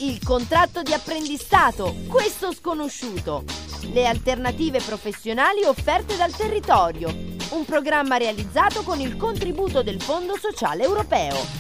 Il contratto di apprendistato, questo sconosciuto. Le alternative professionali offerte dal territorio. Un programma realizzato con il contributo del Fondo Sociale Europeo.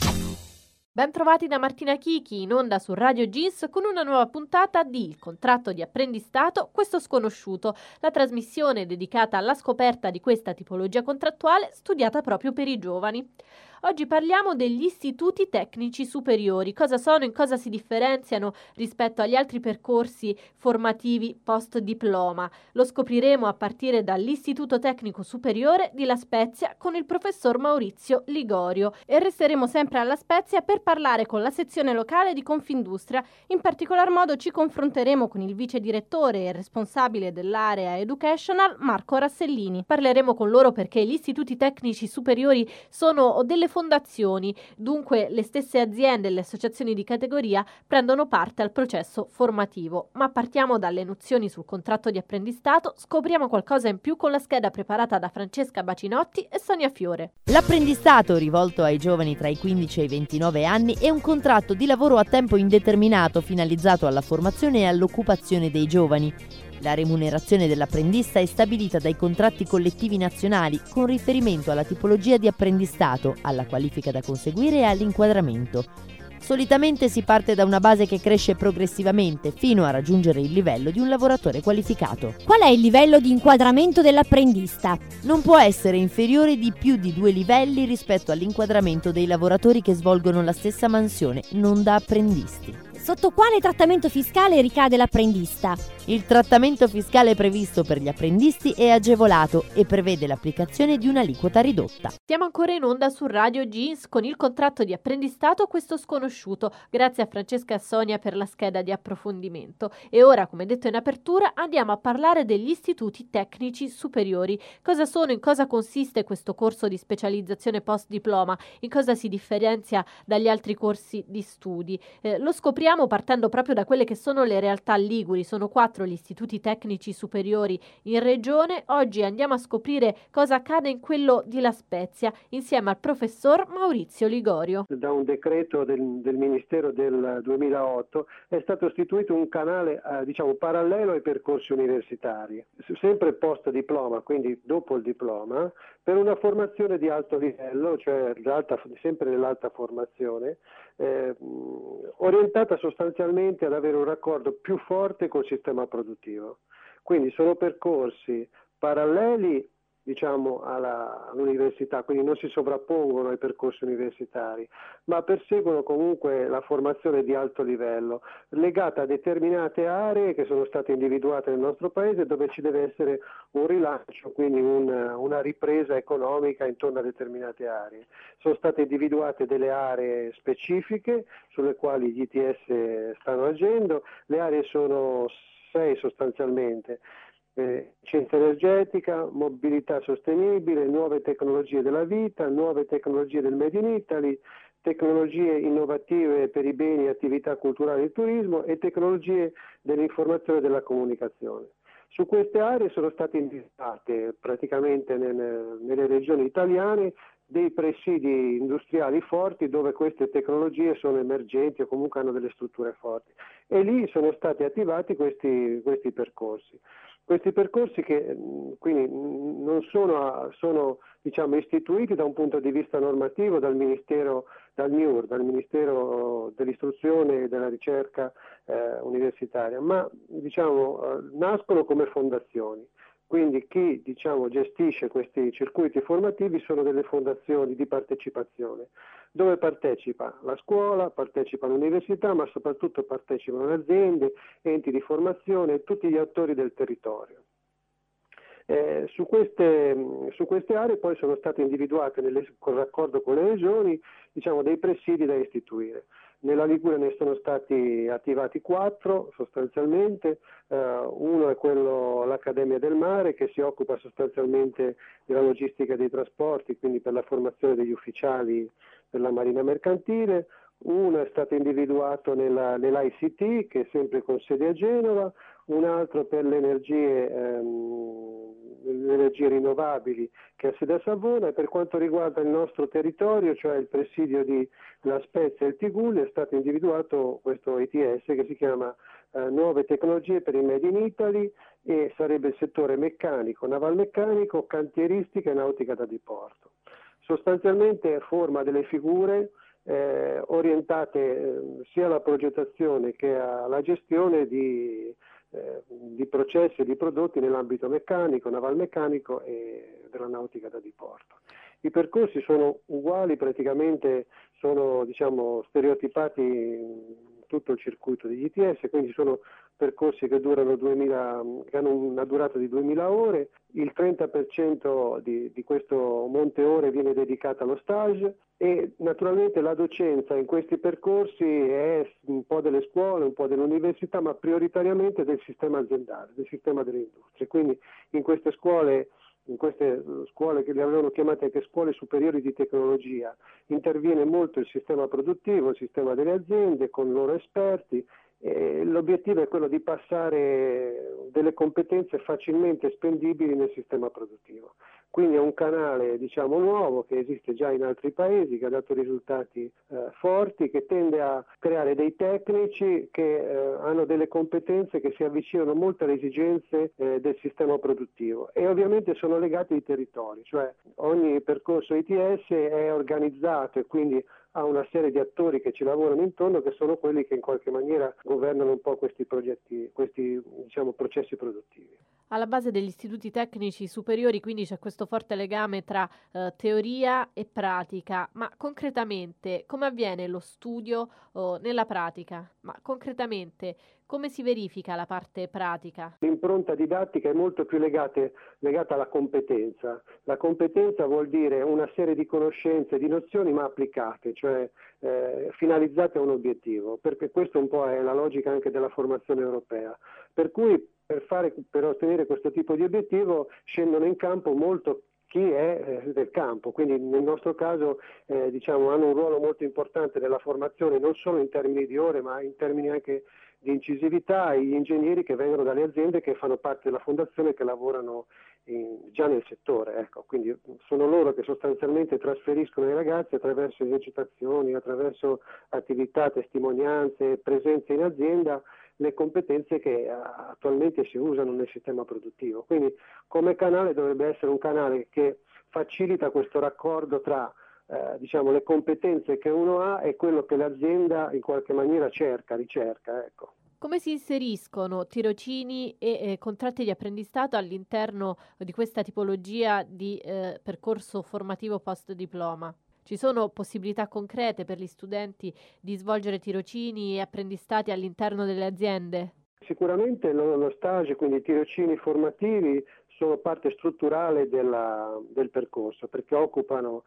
Ben trovati da Martina Chichi, in onda su Radio GIS con una nuova puntata di Il contratto di apprendistato, questo sconosciuto, la trasmissione dedicata alla scoperta di questa tipologia contrattuale studiata proprio per i giovani. Oggi parliamo degli istituti tecnici superiori, cosa sono, in cosa si differenziano rispetto agli altri percorsi formativi post-diploma. Lo scopriremo a partire dall'Istituto Tecnico Superiore di La Spezia con il professor Maurizio Ligorio e resteremo sempre alla Spezia per parlare con la sezione locale di Confindustria. In particolar modo ci confronteremo con il vice direttore e responsabile dell'area Educational, Marco Rassellini. Parleremo con loro perché gli istituti tecnici superiori sono delle fondazioni, dunque le stesse aziende e le associazioni di categoria prendono parte al processo formativo. Ma partiamo dalle nozioni sul contratto di apprendistato, scopriamo qualcosa in più con la scheda preparata da Francesca Bacinotti e Sonia Fiore. L'apprendistato, rivolto ai giovani tra i 15 e i 29 anni, è un contratto di lavoro a tempo indeterminato finalizzato alla formazione e all'occupazione dei giovani. La remunerazione dell'apprendista è stabilita dai contratti collettivi nazionali con riferimento alla tipologia di apprendistato, alla qualifica da conseguire e all'inquadramento. Solitamente si parte da una base che cresce progressivamente fino a raggiungere il livello di un lavoratore qualificato. Qual è il livello di inquadramento dell'apprendista? Non può essere inferiore di più di 2 livelli rispetto all'inquadramento dei lavoratori che svolgono la stessa mansione, non da apprendisti. Sotto quale trattamento fiscale ricade l'apprendista? Il trattamento fiscale previsto per gli apprendisti è agevolato e prevede l'applicazione di un'aliquota ridotta. Siamo ancora in onda su Radio GIS con il contratto di apprendistato questo sconosciuto, grazie a Francesca e Sonia per la scheda di approfondimento. E ora, come detto in apertura, andiamo a parlare degli istituti tecnici superiori. Cosa sono, in cosa consiste questo corso di specializzazione post-diploma, in cosa si differenzia dagli altri corsi di studi. Lo scopriamo partendo proprio da quelle che sono le realtà liguri. Sono 4 gli istituti tecnici superiori in regione. Oggi andiamo a scoprire cosa accade in quello di La Spezia insieme al professor Maurizio Ligorio. Da un decreto del Ministero del 2008 è stato istituito un canale parallelo ai percorsi universitari, sempre post diploma, quindi dopo il diploma, per una formazione di alto livello, cioè sempre nell'alta formazione, orientata sostanzialmente ad avere un raccordo più forte col sistema produttivo. Quindi sono percorsi paralleli all'università, quindi non si sovrappongono ai percorsi universitari, ma perseguono comunque la formazione di alto livello, legata a determinate aree che sono state individuate nel nostro paese, dove ci deve essere un rilancio, quindi una ripresa economica intorno a determinate aree. Sono state individuate delle aree specifiche sulle quali gli ITS stanno agendo, le aree sono 6 sostanzialmente. Scienza energetica, mobilità sostenibile, nuove tecnologie della vita, nuove tecnologie del Made in Italy, tecnologie innovative per i beni e attività culturali e turismo e tecnologie dell'informazione e della comunicazione. Su queste aree sono state individuate praticamente nelle regioni italiane dei presidi industriali forti dove queste tecnologie sono emergenti o comunque hanno delle strutture forti, e lì sono stati attivati questi percorsi. Questi percorsi che quindi non sono istituiti da un punto di vista normativo dal Ministero, dal MIUR, dal Ministero dell'Istruzione e della Ricerca universitaria, ma nascono come fondazioni. Quindi chi gestisce questi circuiti formativi sono delle fondazioni di partecipazione, dove partecipa la scuola, partecipa l'università, ma soprattutto partecipano le aziende, enti di formazione e tutti gli attori del territorio. Su queste aree poi sono state individuate con raccordo con le regioni dei presidi da istituire. Nella Liguria ne sono stati attivati 4 sostanzialmente, uno è l'Accademia del Mare, che si occupa sostanzialmente della logistica dei trasporti, quindi per la formazione degli ufficiali per la Marina Mercantile, Uno è stato individuato nell'ICT, che è sempre con sede a Genova, un altro per le energie rinnovabili, che ha sede a Savona, e per quanto riguarda il nostro territorio, cioè il presidio di La Spezia e il Tigullio, è stato individuato questo ITS che si chiama Nuove Tecnologie per il Made in Italy, e sarebbe il settore meccanico, navalmeccanico, cantieristica e nautica da diporto. Sostanzialmente forma delle figure orientate sia alla progettazione che alla gestione di processi e di prodotti nell'ambito meccanico, navalmeccanico e della nautica da diporto. I percorsi sono uguali, praticamente sono stereotipati in tutto il circuito degli ITS, quindi sono percorsi che durano che hanno una durata di 2000 ore, il 30% di questo monte ore viene dedicato allo stage, e naturalmente la docenza in questi percorsi è un po' delle scuole, un po' dell'università, ma prioritariamente del sistema aziendale, del sistema delle industrie. Quindi in queste scuole che le avevano chiamate anche scuole superiori di tecnologia, interviene molto il sistema produttivo, il sistema delle aziende con loro esperti. L'obiettivo è quello di passare delle competenze facilmente spendibili nel sistema produttivo. Quindi è un canale nuovo, che esiste già in altri paesi, che ha dato risultati forti, che tende a creare dei tecnici che hanno delle competenze che si avvicinano molto alle esigenze del sistema produttivo, e ovviamente sono legati ai territori, cioè ogni percorso ITS è organizzato e quindi ha una serie di attori che ci lavorano intorno, che sono quelli che in qualche maniera governano un po' questi progetti, questi processi produttivi. Alla base degli istituti tecnici superiori quindi c'è questo forte legame tra teoria e pratica, ma concretamente come avviene lo studio nella pratica? Ma concretamente come si verifica la parte pratica? L'impronta didattica è molto più legata alla competenza. La competenza vuol dire una serie di conoscenze, di nozioni, ma applicate, cioè finalizzate a un obiettivo, perché questo un po' è la logica anche della formazione europea. Per cui per ottenere questo tipo di obiettivo scendono in campo molto chi è del campo, quindi nel nostro caso hanno un ruolo molto importante nella formazione, non solo in termini di ore, ma in termini anche di incisività, gli ingegneri che vengono dalle aziende che fanno parte della fondazione, che lavorano già nel settore, ecco. Quindi sono loro che sostanzialmente trasferiscono ai ragazzi attraverso esercitazioni, attraverso attività, testimonianze, presenze in azienda, le competenze che attualmente si usano nel sistema produttivo. Quindi come canale dovrebbe essere un canale che facilita questo raccordo tra le competenze che uno ha e quello che l'azienda in qualche maniera ricerca, ecco. Come si inseriscono tirocini e contratti di apprendistato all'interno di questa tipologia di percorso formativo post diploma? Ci sono possibilità concrete per gli studenti di svolgere tirocini e apprendistati all'interno delle aziende? Sicuramente lo stage, quindi i tirocini formativi, sono parte strutturale del percorso, perché occupano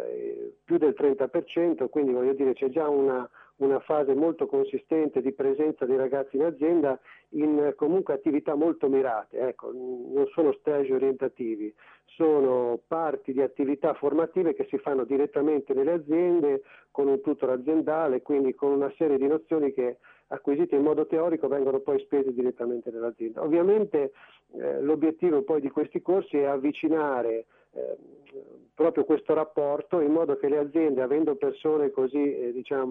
più del 30%, quindi voglio dire c'è già una fase molto consistente di presenza dei ragazzi in azienda in comunque attività molto mirate, ecco, non sono stage orientativi, sono parti di attività formative che si fanno direttamente nelle aziende con un tutor aziendale, quindi con una serie di nozioni che acquisite in modo teorico vengono poi spese direttamente nell'azienda. Ovviamente l'obiettivo poi di questi corsi è avvicinare proprio questo rapporto, in modo che le aziende, avendo persone così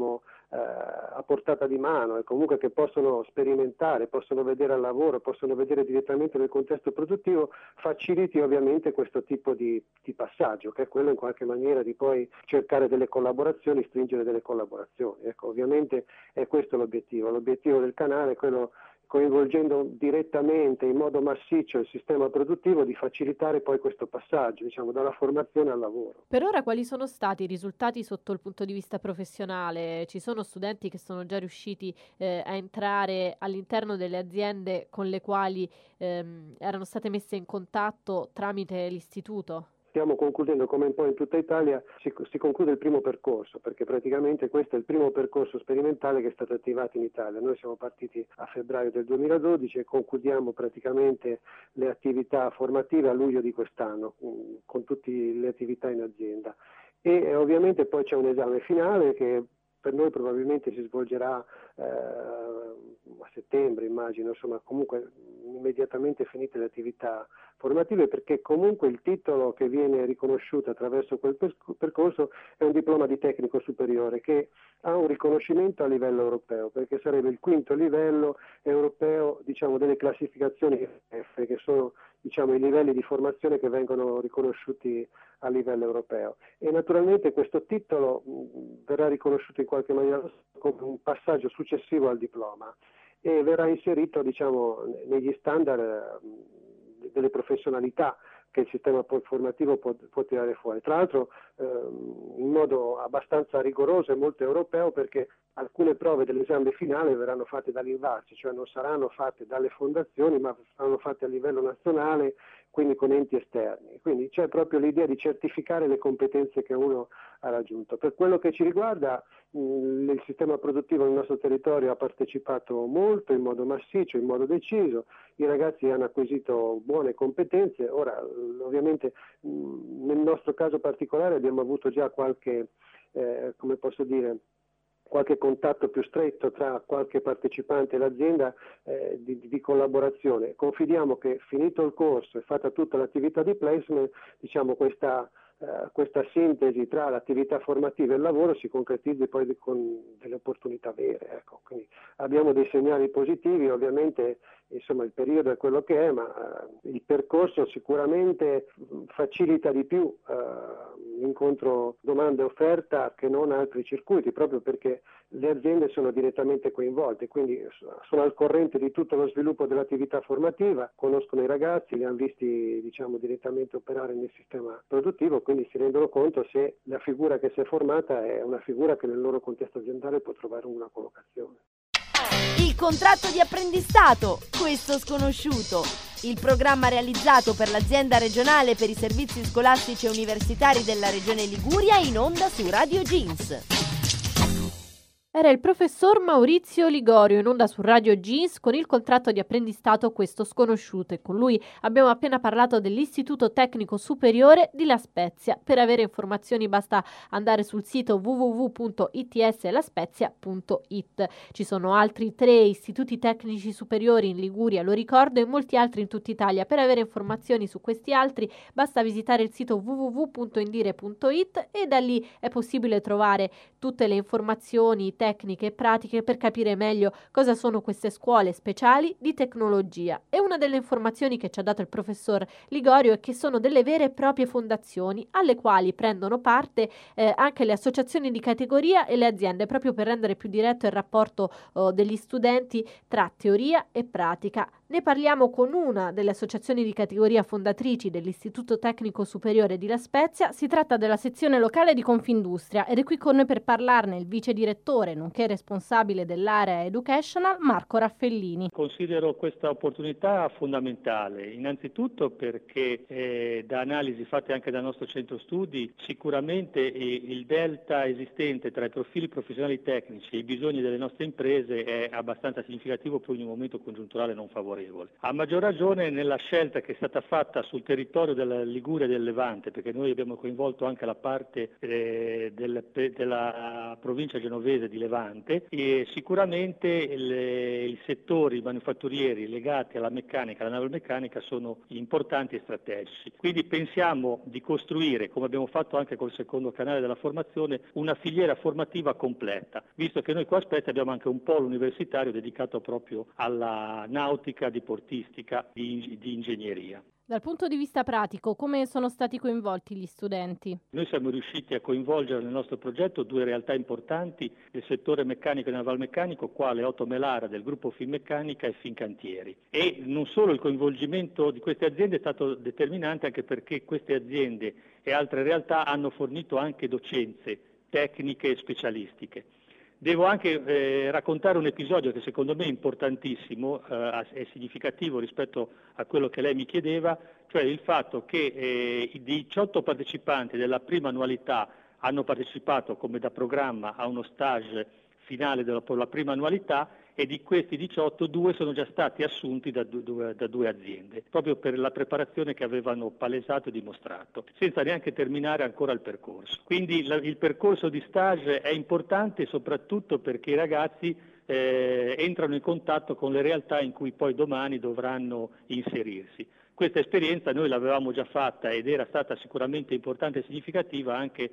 a portata di mano e comunque che possono sperimentare, possono vedere al lavoro, possono vedere direttamente nel contesto produttivo, faciliti ovviamente questo tipo di passaggio, che è quello in qualche maniera di poi cercare delle collaborazioni, stringere delle collaborazioni. Ecco, ovviamente è questo l'obiettivo. L'obiettivo del canale è quello, coinvolgendo direttamente in modo massiccio il sistema produttivo, di facilitare poi questo passaggio, dalla formazione al lavoro. Per ora quali sono stati i risultati sotto il punto di vista professionale? Ci sono studenti che sono già riusciti a entrare all'interno delle aziende con le quali erano state messe in contatto tramite l'istituto? Stiamo concludendo, come un po' in tutta Italia, si conclude il primo percorso, perché praticamente questo è il primo percorso sperimentale che è stato attivato in Italia. Noi siamo partiti a febbraio del 2012 e concludiamo praticamente le attività formative a luglio di quest'anno, con tutte le attività in azienda. E ovviamente poi c'è un esame finale che per noi probabilmente si svolgerà a settembre, immagino, insomma, comunque immediatamente finite le attività formative, perché comunque il titolo che viene riconosciuto attraverso quel percorso è un diploma di tecnico superiore che ha un riconoscimento a livello europeo, perché sarebbe il quinto livello europeo, diciamo, delle classificazioni F, che sono, diciamo, i livelli di formazione che vengono riconosciuti a livello europeo. E naturalmente questo titolo verrà riconosciuto in qualche maniera come un passaggio successivo al diploma e verrà inserito, diciamo, negli standard delle professionalità che il sistema formativo può tirare fuori. Tra l'altro in modo abbastanza rigoroso e molto europeo, perché alcune prove dell'esame finale verranno fatte dall'INVALSI, cioè non saranno fatte dalle fondazioni, ma saranno fatte a livello nazionale, quindi con enti esterni. Quindi c'è proprio l'idea di certificare le competenze che uno ha raggiunto. Per quello che ci riguarda, il sistema produttivo nel nostro territorio ha partecipato molto, in modo massiccio, in modo deciso, i ragazzi hanno acquisito buone competenze. Ora, ovviamente, nel nostro caso particolare abbiamo avuto già qualche, come posso dire, qualche contatto più stretto tra qualche partecipante e l'azienda di collaborazione. Confidiamo che finito il corso e fatta tutta l'attività di placement, diciamo, questa sintesi tra l'attività formativa e il lavoro si concretizzi poi con delle opportunità vere. Ecco. Quindi abbiamo dei segnali positivi, ovviamente insomma il periodo è quello che è, ma il percorso sicuramente facilita di più l'incontro domanda e offerta che non altri circuiti, proprio perché le aziende sono direttamente coinvolte, quindi sono al corrente di tutto lo sviluppo dell'attività formativa, conoscono i ragazzi, li hanno visti, diciamo, direttamente operare nel sistema produttivo, quindi si rendono conto se la figura che si è formata è una figura che nel loro contesto aziendale può trovare una collocazione. Il contratto di apprendistato, questo sconosciuto. Il programma realizzato per l'azienda regionale per i servizi scolastici e universitari della regione Liguria, in onda su Radio Jeans. Era il professor Maurizio Ligorio in onda su Radio Jeans con il contratto di apprendistato questo sconosciuto, e con lui abbiamo appena parlato dell'Istituto Tecnico Superiore di La Spezia. Per avere informazioni basta andare sul sito www.itslaspezia.it. Ci sono altri 3 istituti tecnici superiori in Liguria, lo ricordo, e molti altri in tutta Italia. Per avere informazioni su questi altri basta visitare il sito www.indire.it e da lì è possibile trovare tutte le informazioni tecniche e pratiche per capire meglio cosa sono queste scuole speciali di tecnologia. E una delle informazioni che ci ha dato il professor Ligorio è che sono delle vere e proprie fondazioni alle quali prendono parte anche le associazioni di categoria e le aziende, proprio per rendere più diretto il rapporto degli studenti tra teoria e pratica. Ne parliamo con una delle associazioni di categoria fondatrici dell'Istituto Tecnico Superiore di La Spezia. Si tratta della sezione locale di Confindustria ed è qui con noi per parlarne il vice direttore nonché responsabile dell'area educational, Marco Raffellini. Considero questa opportunità fondamentale, innanzitutto perché da analisi fatte anche dal nostro centro studi, sicuramente il delta esistente tra i profili professionali tecnici e i bisogni delle nostre imprese è abbastanza significativo per un momento congiunturale non favorevole. A maggior ragione nella scelta che è stata fatta sul territorio della Liguria e del Levante, perché noi abbiamo coinvolto anche la parte della provincia genovese di Levante, e sicuramente i settori manifatturieri legati alla meccanica, alla navalmeccanica sono importanti e strategici. Quindi pensiamo di costruire, come abbiamo fatto anche col secondo canale della formazione, una filiera formativa completa, visto che noi qua a Spezia abbiamo anche un polo universitario dedicato proprio alla nautica, diportistica, di ingegneria. Dal punto di vista pratico, come sono stati coinvolti gli studenti? Noi siamo riusciti a coinvolgere nel nostro progetto 2 realtà importanti del settore meccanico e navalmeccanico, quale Otto Melara del gruppo Finmeccanica e Fincantieri. E non solo il coinvolgimento di queste aziende è stato determinante, anche perché queste aziende e altre realtà hanno fornito anche docenze tecniche e specialistiche. Devo anche raccontare un episodio che secondo me è importantissimo, è significativo rispetto a quello che lei mi chiedeva, cioè il fatto che i 18 partecipanti della prima annualità hanno partecipato come da programma a uno stage finale della prima annualità, e di questi 18, 2 sono già stati assunti da due aziende, proprio per la preparazione che avevano palesato e dimostrato, senza neanche terminare ancora il percorso. Quindi il percorso di stage è importante soprattutto perché i ragazzi entrano in contatto con le realtà in cui poi domani dovranno inserirsi. Questa esperienza noi l'avevamo già fatta ed era stata sicuramente importante e significativa anche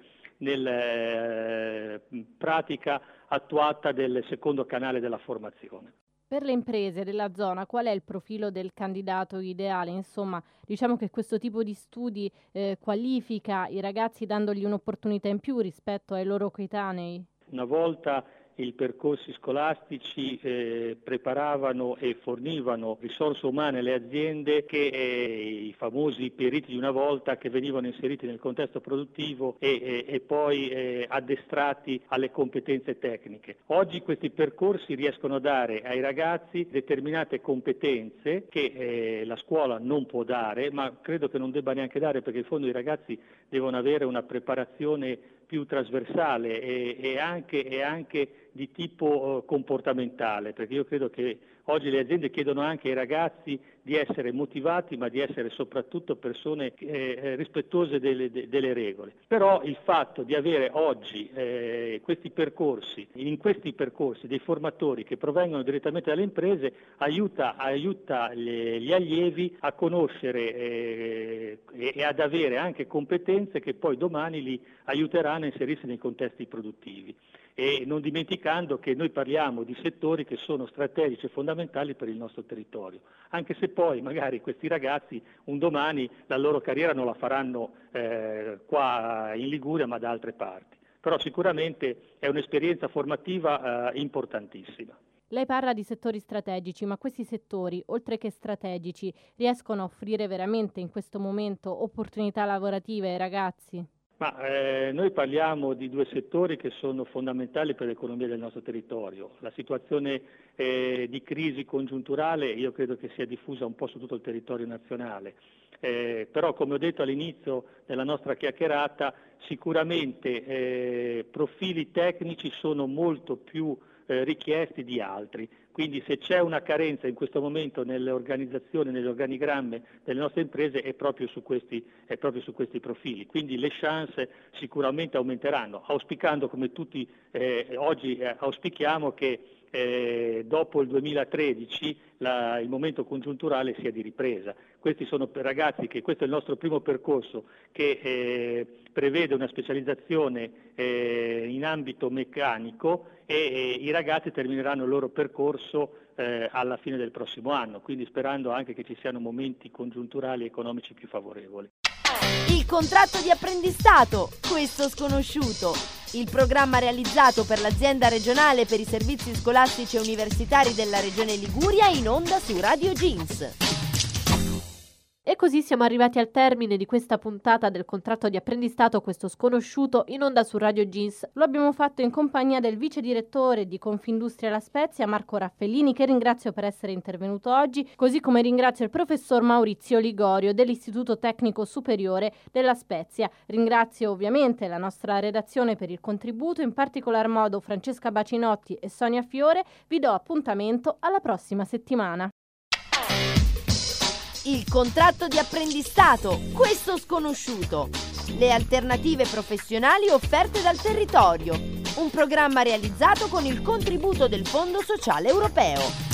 nella pratica attuata del secondo canale della formazione. Per le imprese della zona, qual è il profilo del candidato ideale? Insomma, diciamo che questo tipo di studi qualifica i ragazzi dandogli un'opportunità in più rispetto ai loro coetanei? Una volta i percorsi scolastici preparavano e fornivano risorse umane alle aziende che i famosi periti di una volta che venivano inseriti nel contesto produttivo e poi addestrati alle competenze tecniche. Oggi questi percorsi riescono a dare ai ragazzi determinate competenze che la scuola non può dare, ma credo che non debba neanche dare, perché in fondo i ragazzi devono avere una preparazione più trasversale e anche di tipo comportamentale, perché io credo che oggi le aziende chiedono anche ai ragazzi di essere motivati, ma di essere soprattutto persone rispettose delle regole. Però il fatto di avere oggi in questi percorsi dei formatori che provengono direttamente dalle imprese aiuta gli allievi a conoscere e ad avere anche competenze che poi domani li aiuteranno a inserirsi nei contesti produttivi. E non dimenticando che noi parliamo di settori che sono strategici e fondamentali per il nostro territorio, anche se poi magari questi ragazzi un domani la loro carriera non la faranno qua in Liguria ma da altre parti. Però sicuramente è un'esperienza formativa importantissima. Lei parla di settori strategici, ma questi settori, oltre che strategici, riescono a offrire veramente in questo momento opportunità lavorative ai ragazzi? Ma noi parliamo di due settori che sono fondamentali per l'economia del nostro territorio. La situazione di crisi congiunturale io credo che sia diffusa un po' su tutto il territorio nazionale, però come ho detto all'inizio della nostra chiacchierata, sicuramente profili tecnici sono molto più richiesti di altri. Quindi se c'è una carenza in questo momento nelle organizzazioni, negli organigrammi delle nostre imprese è proprio su questi profili. Quindi le chance sicuramente aumenteranno, auspicando come tutti oggi auspichiamo che dopo il 2013 il momento congiunturale sia di ripresa. Questi sono per ragazzi che questo è il nostro primo percorso che prevede una specializzazione in ambito meccanico e i ragazzi termineranno il loro percorso alla fine del prossimo anno, quindi sperando anche che ci siano momenti congiunturali e economici più favorevoli. Il contratto di apprendistato, questo sconosciuto. Il programma realizzato per l'azienda regionale per i servizi scolastici e universitari della regione Liguria in onda su Radio Jeans. E così siamo arrivati al termine di questa puntata del contratto di apprendistato, questo sconosciuto, in onda su Radio Jeans. Lo abbiamo fatto in compagnia del vice direttore di Confindustria La Spezia, Marco Raffaellini, che ringrazio per essere intervenuto oggi, così come ringrazio il professor Maurizio Ligorio dell'Istituto Tecnico Superiore della Spezia. Ringrazio ovviamente la nostra redazione per il contributo, in particolar modo Francesca Bacinotti e Sonia Fiore. Vi do appuntamento alla prossima settimana. Il contratto di apprendistato, questo sconosciuto. Le alternative professionali offerte dal territorio. Un programma realizzato con il contributo del Fondo Sociale Europeo.